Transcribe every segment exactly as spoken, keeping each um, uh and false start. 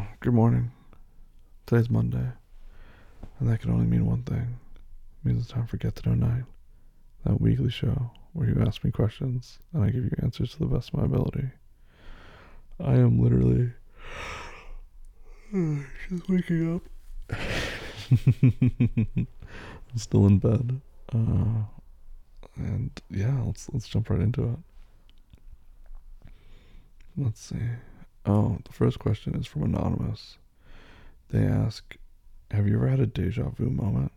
Good morning. Today's Monday, and that can only mean one thing. It means it's time for Get to Know Nine, that weekly show where you ask me questions and I give you answers to the best of my ability. I am literally just waking up. I'm still in bed. Uh, and yeah, let's let's jump right into it. Let's see. Oh, the first question is from Anonymous. They ask, have you ever had a deja vu moment?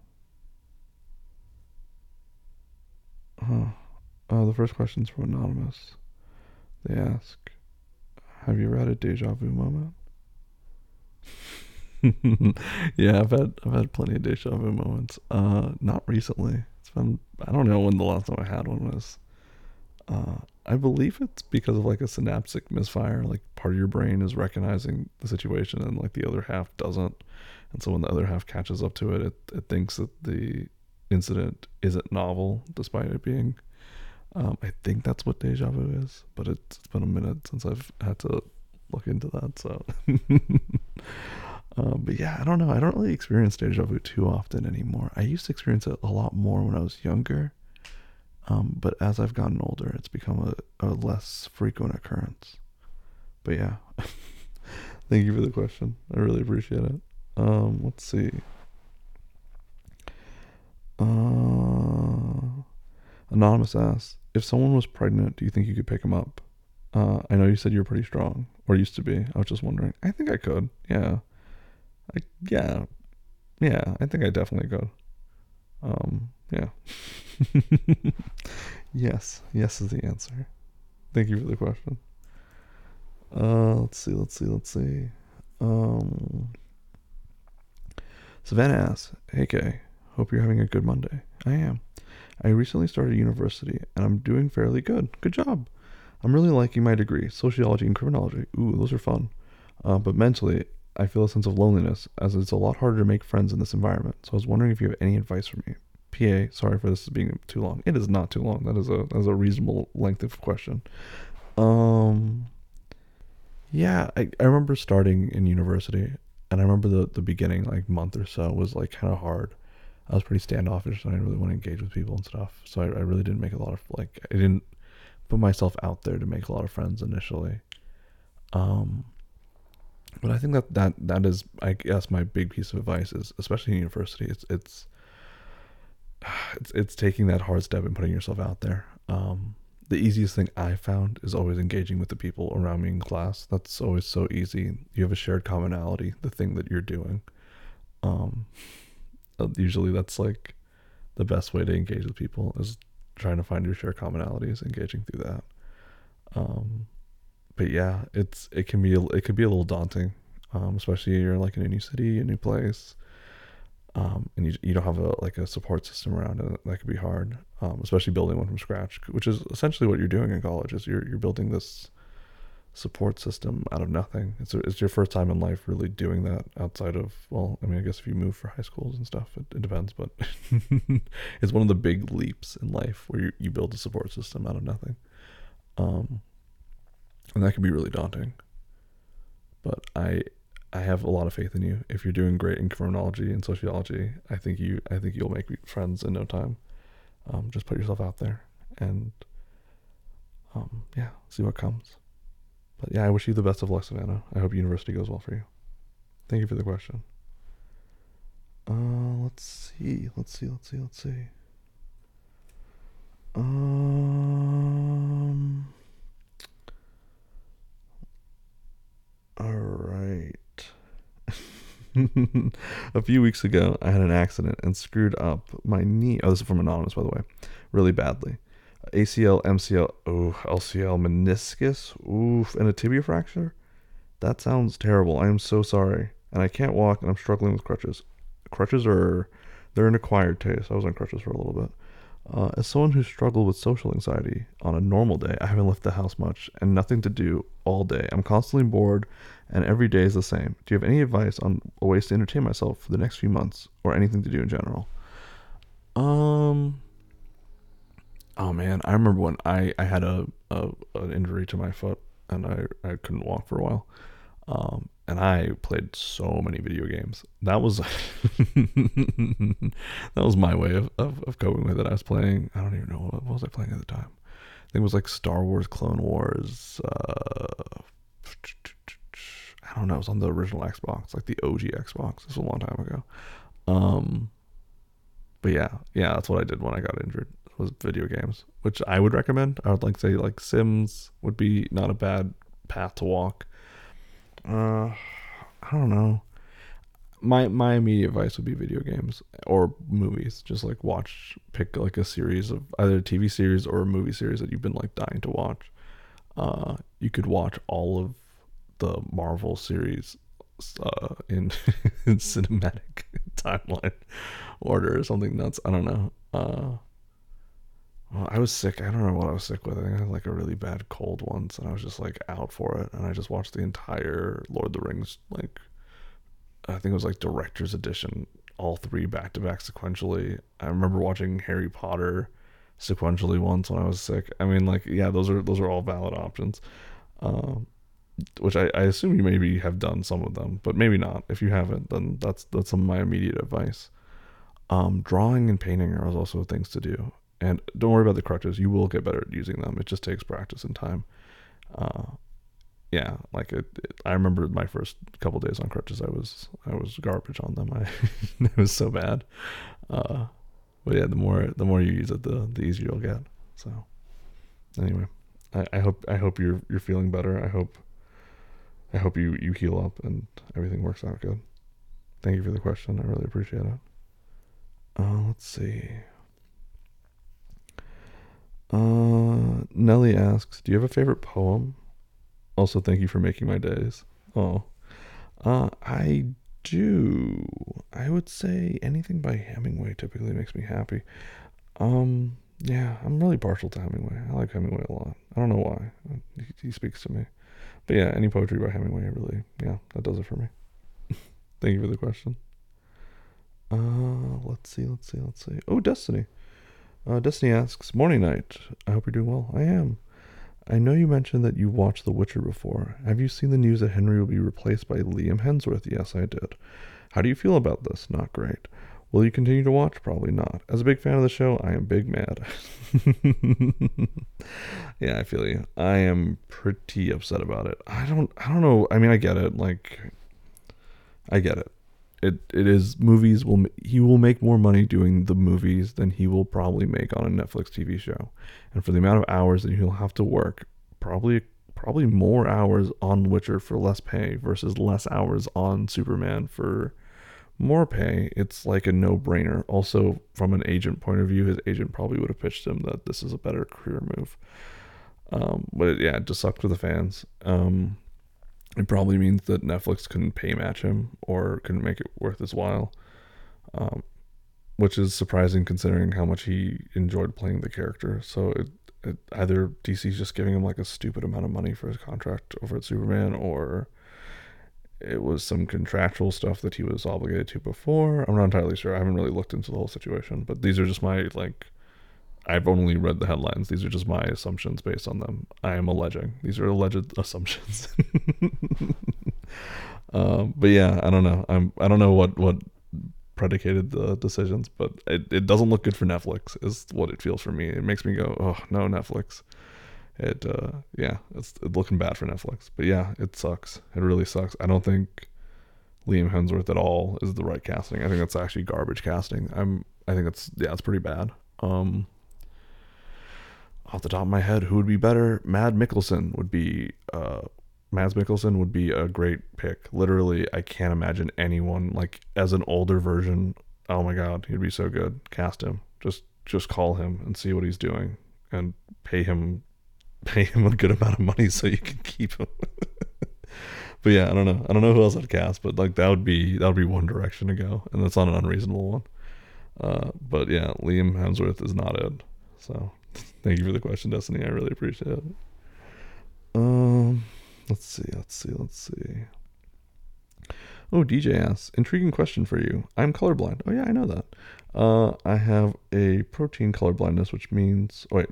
Huh. Uh, the first question is from Anonymous. They ask, have you ever had a deja vu moment? Yeah, I've had I've had plenty of deja vu moments. Uh, not recently. It's been I don't know when the last time I had one was. Uh, I believe it's because of like a synaptic misfire. Like part of your brain is recognizing the situation and like the other half doesn't. And so when the other half catches up to it, it, it thinks that the incident isn't novel, despite it being. Um, I think that's what deja vu is, but it's, it's been a minute since I've had to look into that. So, um, but yeah, I don't know. I don't really experience deja vu too often anymore. I used to experience it a lot more when I was younger, um, but as I've gotten older, it's become a, a less frequent occurrence. But yeah, thank you for the question. I really appreciate it. Um, let's see. Uh, Anonymous asks, if someone was pregnant, do you think you could pick them up? Uh, I know you said you're pretty strong, or used to be. I was just wondering. I think I could. Yeah. I, yeah. Yeah. I think I definitely could. Um, yeah. Yes. Yes is the answer. Thank you for the question. Uh, let's see. Let's see. Let's see. Um, Savannah asks, hey Kay, hope you're having a good Monday. I am. I recently started university and I'm doing fairly good. Good job. I'm really liking my degree, sociology and criminology. Ooh, those are fun. Uh, but mentally, I feel a sense of loneliness as it's a lot harder to make friends in this environment. So I was wondering if you have any advice for me. P A, sorry for this being too long. It is not too long. That is a that is a reasonable length of question. Um, yeah, I, I remember starting in university, and I remember the the beginning, like month or so, was like kind of hard. I was pretty standoffish, and I didn't really want to engage with people and stuff. So I, I really didn't make a lot of like I didn't put myself out there to make a lot of friends initially. Um, but I think that, that that is, I guess, my big piece of advice is, especially in university, it's it's it's, it's taking that hard step and putting yourself out there. Um, the easiest thing I found is always engaging with the people around me in class. That's always so easy. You have a shared commonality, the thing that you're doing. Um, usually that's like the best way to engage with people is trying to find your shared commonalities, engaging through that. Um, but yeah, it's it can be it could be a little daunting, um, especially you're like in a new city, a new place, um, and you you don't have a like a support system around it. That could be hard, um, especially building one from scratch, which is essentially what you're doing in college. Is you're you're building this support system out of nothing. It's a, it's your first time in life really doing that outside of, well, I mean, I guess if you move for high schools and stuff, it, it depends, but it's one of the big leaps in life where you, you build a support system out of nothing. Um, and that can be really daunting. But I I have a lot of faith in you. If you're doing great in criminology and sociology, I think you I think you'll make friends in no time. Um, just put yourself out there and um, yeah, see what comes. But yeah, I wish you the best of luck, Savannah. I hope university goes well for you. Thank you for the question. Uh, let's see, let's see, let's see, let's see. Um, all right. A few weeks ago, I had an accident and screwed up my knee. Oh, this is from Anonymous, by the way. Really badly. A C L, M C L, oh, L C L, meniscus, oof, and a tibia fracture. That sounds terrible. I am so sorry. And I can't walk and I'm struggling with crutches. Crutches are, they're an acquired taste. I was on crutches for a little bit. Uh, as someone who struggled with social anxiety on a normal day, I haven't left the house much and nothing to do all day. I'm constantly bored and every day is the same. Do you have any advice on ways to entertain myself for the next few months or anything to do in general? Um, oh man, I remember when I, I had a, a an injury to my foot and I, I couldn't walk for a while. Um, and I played so many video games. That was that was my way of, of, of coping with it. I was playing. I don't even know what, what was I playing at the time. I think it was like Star Wars, Clone Wars. Uh, I don't know. It was on the original Xbox, like the O G Xbox. This was a long time ago. Um, but yeah, yeah, that's what I did when I got injured. Was video games, which I would recommend. I would like to say like Sims would be not a bad path to walk. Uh, I don't know. My my immediate advice would be video games or movies. Just like watch, pick like a series of either a T V series or a movie series that you've been like dying to watch. Uh, you could watch all of the Marvel series uh, in, in cinematic timeline order or something nuts. I don't know. Uh, well, I was sick. I don't know what I was sick with. I think I had like a really bad cold once, and I was just like out for it. And I just watched the entire Lord of the Rings, like I think it was like Director's Edition, all three back to back sequentially. I remember watching Harry Potter sequentially once when I was sick. I mean, like, yeah, those are those are all valid options. Um, which I, I assume you maybe have done some of them, but maybe not. If you haven't, then that's that's some of my immediate advice. Um, drawing and painting are also things to do, and don't worry about the crutches. You will get better at using them. It just takes practice and time. Uh, yeah, like it, it, I remember my first couple days on crutches. I was I was garbage on them. I it was so bad. Uh, but yeah, the more the more you use it, the the easier you'll get. So anyway, I, I hope I hope you're you're feeling better. I hope I hope you, you heal up and everything works out good. Thank you for the question. I really appreciate it. Uh, let's see. Uh, Nelly asks, do you have a favorite poem? Also, thank you for making my days. Oh, uh, I do. I would say anything by Hemingway typically makes me happy. Um, yeah, I'm really partial to Hemingway. I like Hemingway a lot. I don't know why. He, he speaks to me. But yeah, any poetry by Hemingway, really, yeah, that does it for me. Thank you for the question. Uh, let's see, let's see, let's see. Oh, Destiny. Uh, Destiny asks, Morning Night. I hope you're doing well. I am. I know you mentioned that you watched The Witcher before. Have you seen the news that Henry will be replaced by Liam Hemsworth? Yes, I did. How do you feel about this? Not great. Will you continue to watch? Probably not. As a big fan of the show, I am big mad. Yeah, I feel you. I am pretty upset about it. I don't I don't know. I mean, I get it. Like I get it. It it is movies will he will make more money doing the movies than he will probably make on a Netflix T V show. And for the amount of hours that he'll have to work, probably probably more hours on Witcher for less pay versus less hours on Superman for more pay, it's like a no-brainer. Also, from an agent point of view, his agent probably would have pitched him that this is a better career move. Um, but it, yeah, it just sucked for the fans. Um, it probably means that Netflix couldn't pay match him or couldn't make it worth his while, um, which is surprising considering how much he enjoyed playing the character. So it, it either D C's just giving him like a stupid amount of money for his contract over at Superman, or it was some contractual stuff that he was obligated to before. I'm not entirely sure. I haven't really looked into the whole situation, but these are just my, like, I've only read the headlines. These are just my assumptions based on them. I am alleging. These are alleged assumptions. um, but yeah, I don't know. I'm, I don't know what, what predicated the decisions, but it, it doesn't look good for Netflix is what it feels for me. It makes me go, oh, no, Netflix. It uh yeah, it's, it's looking bad for Netflix. But yeah, it sucks. It really sucks. I don't think Liam Hemsworth at all is the right casting. I think that's actually garbage casting. I'm I think it's yeah, it's pretty bad. Um off the top of my head, who would be better? Mad Mikkelsen would be uh Mads Mikkelsen would be a great pick. Literally, I can't imagine anyone like as an older version. Oh my god, he'd be so good. Cast him. Just just call him and see what he's doing and pay him pay him a good amount of money so you can keep him. But yeah, I don't know. I don't know who else I'd cast, but like that would be that would be one direction to go, and that's not an unreasonable one. Uh, but yeah, Liam Hemsworth is not it. So thank you for the question, Destiny. I really appreciate it. Um, let's see, let's see, let's see. Oh, D J asks, intriguing question for you. I'm colorblind. Oh yeah, I know that. Uh, I have a protein color blindness, which means oh, wait.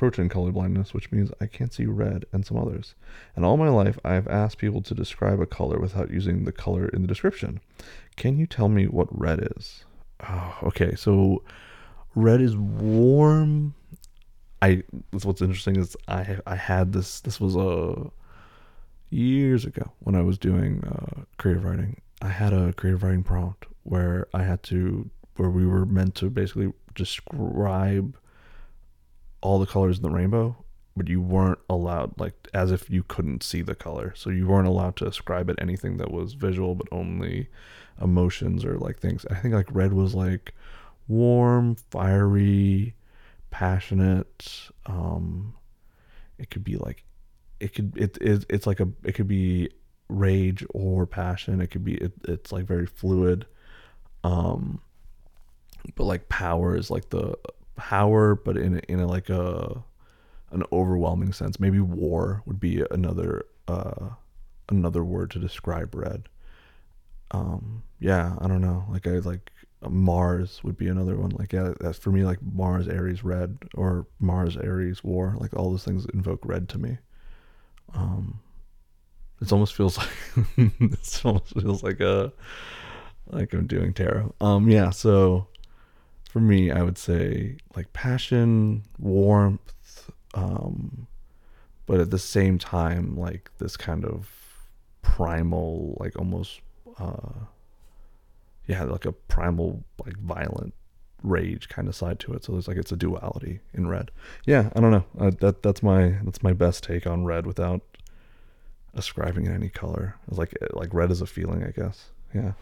approaching color blindness, which means I can't see red and some others. And all my life, I've asked people to describe a color without using the color in the description. Can you tell me what red is? Oh, okay, so red is warm. I. That's what's interesting is I I had this. This was a uh, years ago when I was doing uh, creative writing. I had a creative writing prompt where I had to where we were meant to basically describe all the colors in the rainbow, but you weren't allowed, like, as if you couldn't see the color. So you weren't allowed to ascribe it anything that was visual, but only emotions or like things. I think like red was like warm, fiery, passionate. Um, it could be like, it could, it, it it's like a, it could be rage or passion. It could be, it, it's like very fluid. Um, but like power is like the power, but in a, in a, like a an overwhelming sense. Maybe war would be another uh another word to describe red. Um, yeah, I don't know. Like I like Mars would be another one. Like yeah, that's for me. Like Mars, Aries, red, or Mars, Aries, war. Like all those things invoke red to me. Um, it almost feels like it almost feels like a like I'm doing tarot. Um, yeah. So for me, I would say like passion, warmth, um, but at the same time, like this kind of primal, like almost, uh, yeah, like a primal, like violent rage kind of side to it. So there's like it's a duality in red. Yeah, I don't know. Uh, that that's my that's my best take on red without ascribing it any color. It's like like red is a feeling, I guess. Yeah.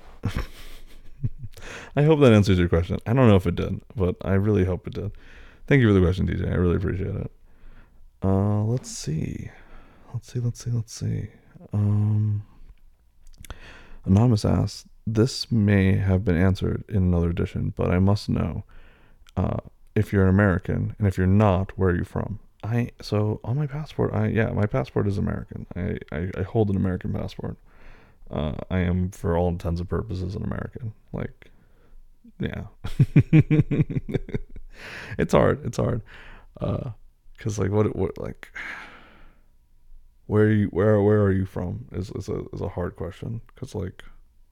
I hope that answers your question. I don't know if it did, but I really hope it did. Thank you for the question, D J. I really appreciate it. Uh, let's see. Let's see, let's see, let's see. Um, Anonymous asks, this may have been answered in another edition, but I must know uh, if you're an American, and if you're not, where are you from? I so on my passport, I yeah, my passport is American. I, I, I hold an American passport. Uh, I am, for all intents and purposes, an American. Like, yeah. It's hard. It's hard. Uh, cause like, what, what, like, where are you, where, where are you from? Is is a is a hard question. Cause like,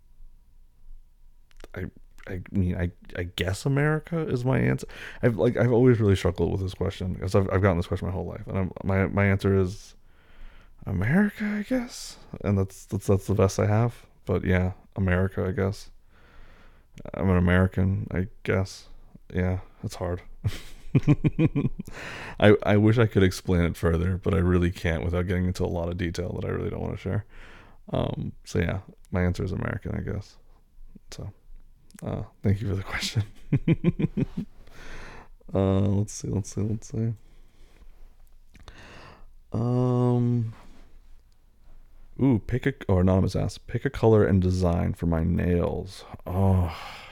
I, I mean, I, I guess America is my answer. I've like, I've always really struggled with this question because I've, I've gotten this question my whole life, and I'm, my, my answer is America, I guess, and that's that's that's the best I have. But yeah, America, I guess. I'm an American, I guess. Yeah, it's hard. I I wish I could explain it further, but I really can't without getting into a lot of detail that I really don't want to share. Um, so yeah, my answer is American, I guess. So, uh, thank you for the question. uh, let's see, let's see, let's see. Um. Ooh, pick a or anonymous asks, pick a color and design for my nails. Oh.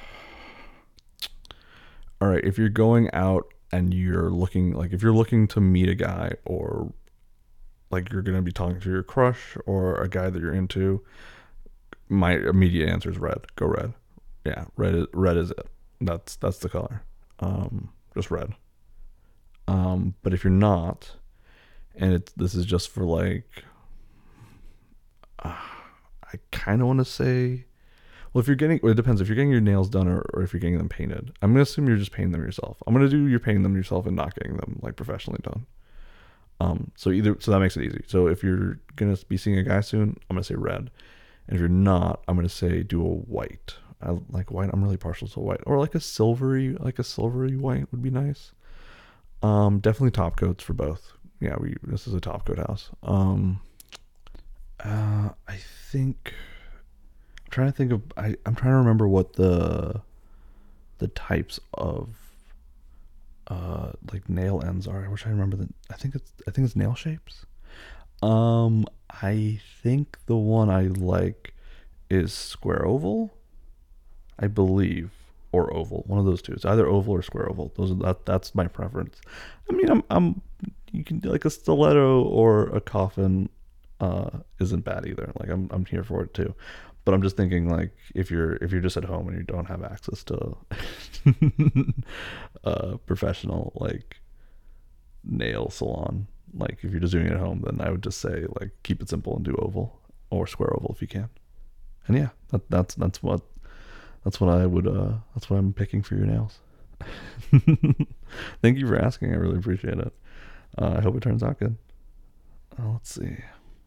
All right, if you're going out and you're looking like if you're looking to meet a guy, or like you're going to be talking to your crush or a guy that you're into, my immediate answer is red. Go red. Yeah, red is red is it. That's that's the color. Um just red. Um but if you're not, and it's this is just for like Uh, I kind of want to say, well, if you're getting, well, it depends. If you're getting your nails done, or, or if you're getting them painted, I'm gonna assume you're just painting them yourself. I'm gonna do you're painting them yourself and not getting them like professionally done. Um, so either so that makes it easy. So if you're gonna be seeing a guy soon, I'm gonna say red, and if you're not, I'm gonna say do a white. I like white. I'm really partial to white, or like a silvery, like a silvery white would be nice. Um, definitely top coats for both. Yeah, we this is a top coat house. Um. Uh, I think I'm trying to think of. I I'm trying to remember what the the types of uh like nail ends are. I wish I remember the. I think it's I think it's nail shapes. Um, I think the one I like is square oval, I believe, or oval. One of those two. It's either oval or square oval. Those are that. That's my preference. I mean, I'm I'm. You can do like a stiletto or a coffin. Uh, isn't bad either. Like I'm I'm here for it too. But I'm just thinking like if you're if you're just at home and you don't have access to uh professional like nail salon. Like if you're just doing it at home, then I would just say like keep it simple and do oval or square oval if you can. And yeah, that, that's that's what that's what I would uh that's what I'm picking for your nails. Thank you for asking. I really appreciate it. Uh, I hope it turns out good. Uh, let's see.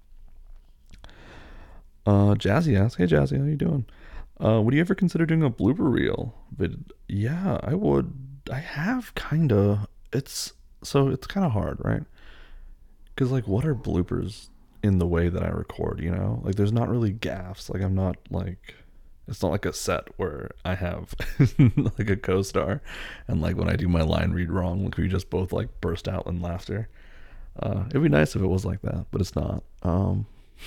Uh, Jazzy asks, "Hey Jazzy, how you doing? Uh, would you ever consider doing a blooper reel?" But yeah, I would. I have kind of. It's so it's kind of hard, right? Because like, what are bloopers in the way that I record? You know, like there's not really gaffs. Like I'm not like. It's not like a set where I have like a co-star, and like when I do my line read wrong, like we just both like burst out in laughter. Uh, it'd be nice if it was like that, but it's not. Um,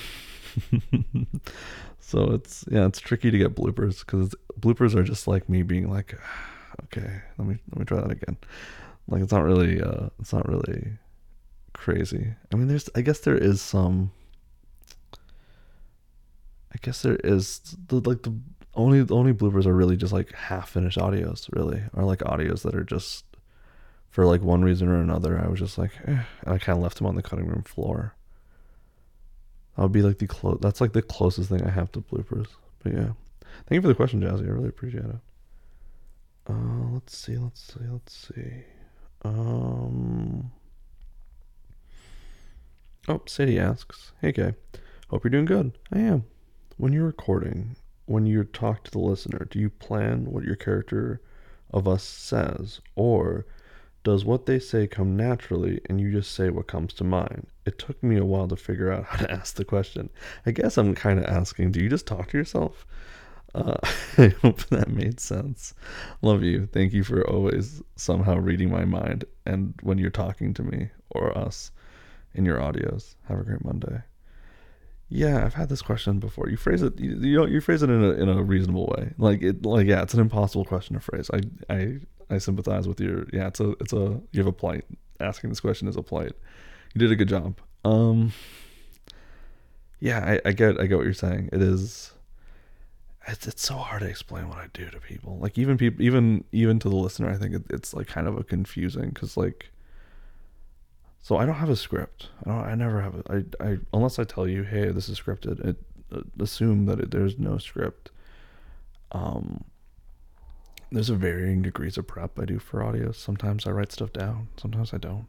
so it's yeah, it's tricky to get bloopers because bloopers are just like me being like, okay, let me let me try that again. Like it's not really uh, it's not really crazy. I mean, there's I guess there is some. I guess there is the like the only the only bloopers are really just like half finished audios, really, or like audios that are just for like one reason or another. I was just like, eh, and I kind of left them on the cutting room floor. That would be like the close. That's like the closest thing I have to bloopers. But yeah, thank you for the question, Jazzy. I really appreciate it. Uh, let's see, let's see, let's see. Um. Oh, Sadie asks, "Hey, Kay. Hope you're doing good. I am. When you're recording, when you talk to the listener, do you plan what your character of us says, or does what they say come naturally and you just say what comes to mind?" It took me a while to figure out how to ask the question. I guess I'm kind of asking, do you just talk to yourself? Uh, I hope that made sense. Love you. Thank you for always somehow reading my mind and when you're talking to me or us in your audios. Have a great Monday. Yeah, I've had this question before. You phrase it, you, you know, you phrase it in a in a reasonable way. Like it, like yeah, it's an impossible question to phrase. I I I sympathize with your. Yeah, it's a it's a you have a plight. Asking this question is a plight. You did a good job. Um. Yeah, I, I get I get what you're saying. It is. It's it's so hard to explain what I do to people. Like even people, even even to the listener, I think it, it's like kind of a confusing because like. So I don't have a script. I don't. I never have it. I, I unless I tell you, hey, this is scripted. It, uh, assume that it, there's no script. Um, there's a varying degrees of prep I do for audio. Sometimes I write stuff down. Sometimes I don't.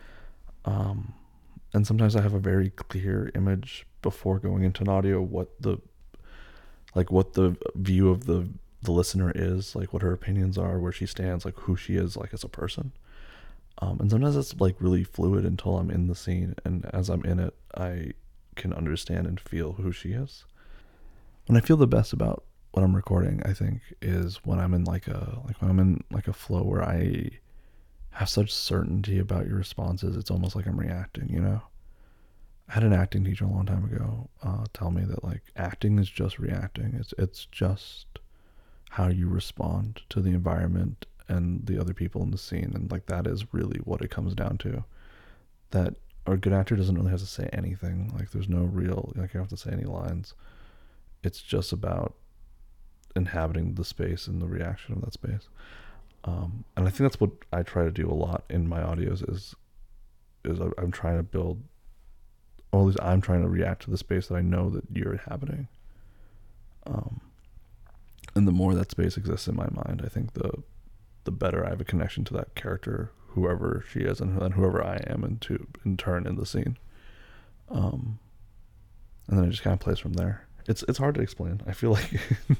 Um, and sometimes I have a very clear image before going into an audio what the, like what the view of the the listener is, like what her opinions are, where she stands, like who she is, like as a person. Um, and sometimes it's like really fluid until I'm in the scene, and as I'm in it, I can understand and feel who she is. When I feel the best about what I'm recording, I think, is when I'm in like a like when I'm in like a flow where I have such certainty about your responses. It's almost like I'm reacting. You know, I had an acting teacher a long time ago uh, tell me that like acting is just reacting. It's it's just how you respond to the environment and the other people in the scene, and like that is really what it comes down to. That a good actor doesn't really have to say anything. Like there's no real like you don't have to say any lines. It's just about inhabiting the space and the reaction of that space. Um, and I think that's what I try to do a lot in my audios is is I'm trying to build, or at least I'm trying to react to the space that I know that you're inhabiting. Um, and the more that space exists in my mind, I think the the better I have a connection to that character, whoever she is, and, and whoever I am, and to in turn in the scene. Um, and then it just kind of plays from there. It's it's hard to explain. I feel like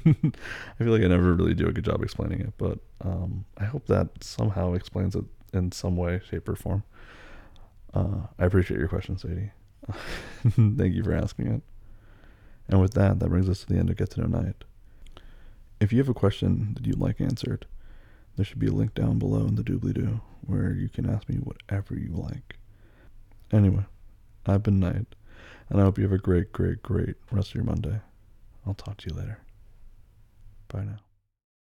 I feel like I never really do a good job explaining it, but um, I hope that somehow explains it in some way, shape, or form. Uh, I appreciate your question, Sadie. Thank you for asking it. And with that, that brings us to the end of Get to Know Night. If you have a question that you'd like answered, there should be a link down below in the doobly-doo where you can ask me whatever you like. Anyway, I've been Knight, and I hope you have a great, great, great rest of your Monday. I'll talk to you later. Bye now.